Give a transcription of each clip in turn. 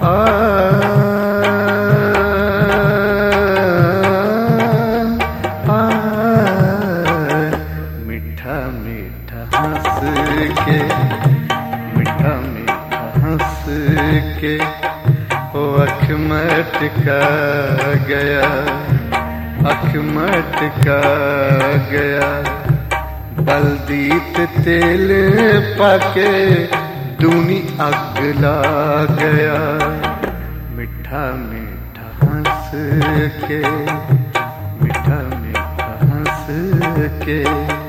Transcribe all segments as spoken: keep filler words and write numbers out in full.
मीठा मीठा हंस के, मीठा मीठा हंस के वो अख मटका गया, अख मटका गया। बलदीत तेल पाके दूनी अग ला गया। मीठा मीठा हंस के, मीठा मीठा हंस के।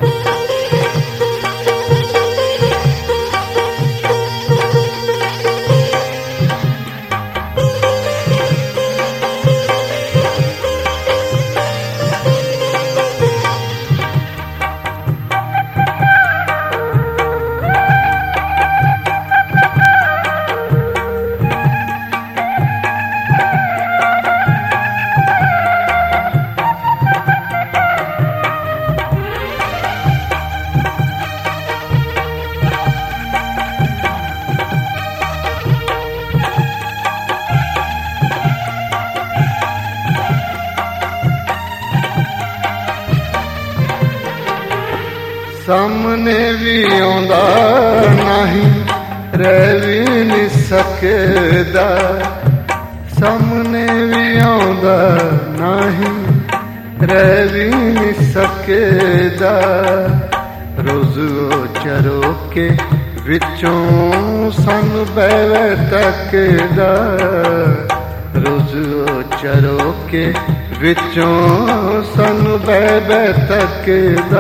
सामने भी आउंदा नहीं, रह भी नहीं सकदा। सामने भी आउंदा नहीं, रह भी नहीं सकदा। रोज़ चरो के विचों सन बहवे तकदा। रोज़ चरो के विचों सन बहवे तकदा।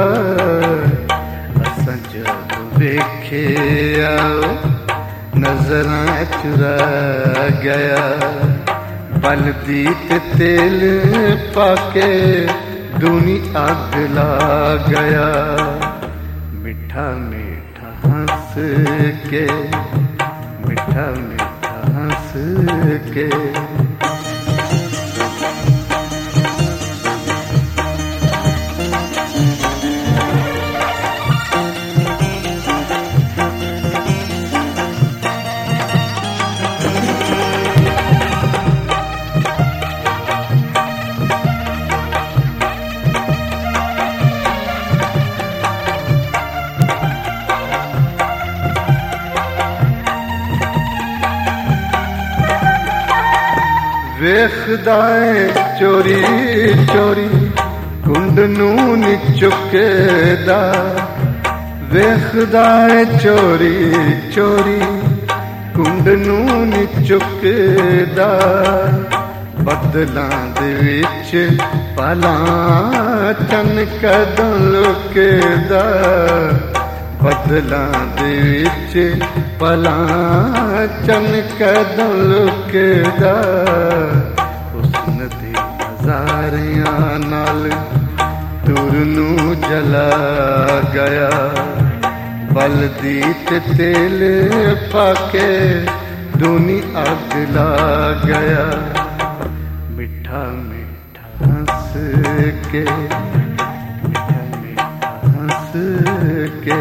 जब वेखे आओ नजरां चुरा गया। बलदीत तेल पाके दूनी अग ला गया। मीठा मीठा हंस के, मीठा मीठा हंस के। वेखदा है चोरी चोरी कुंड नूं नी चुकदा। वेखदा है चोरी चोरी कुंड नूं नी चुकदा। बदलां दे विच पलां चन कदों लुकदा। बदलां दे विच पलां चन कदों लुकदा। हुस्न दे नज़ारियां नाल तुर नूं जला गया। बलदीत तेल पाके दूनी अग ला गया। मीठा मीठा हंस के, मीठा मीठा हंस के।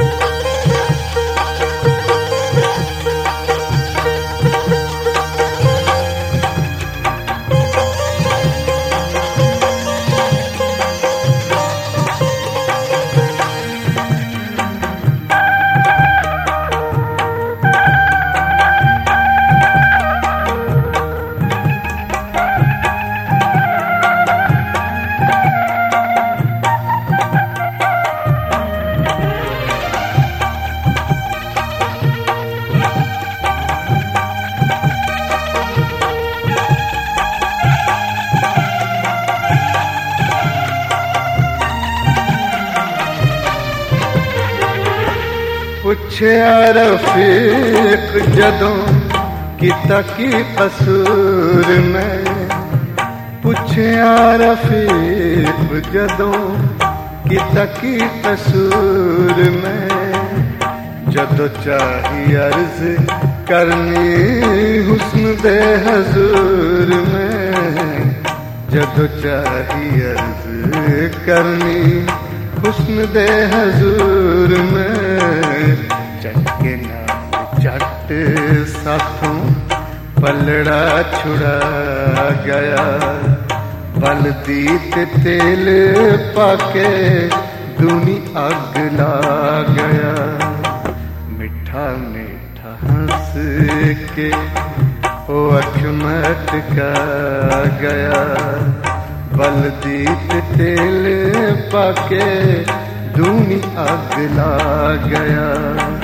पुछया रफीक जदों किता की कसूर मैं। पुछया रफीक जदों किता की कसूर मैं। जदों चाही अर्ज करनी हुस्न दे हजूर में। जदों चाही अर्ज करनी हुस्न दे हजूर में। चटके नाल चट साथों पलड़ा छुड़ा गया, बलदी ते तेल पाके दूनी अग ला गया। मिठा मिठा हंस के ओ अख मटका गया, बलदी ते तेल पाके दूनी अग ला गया।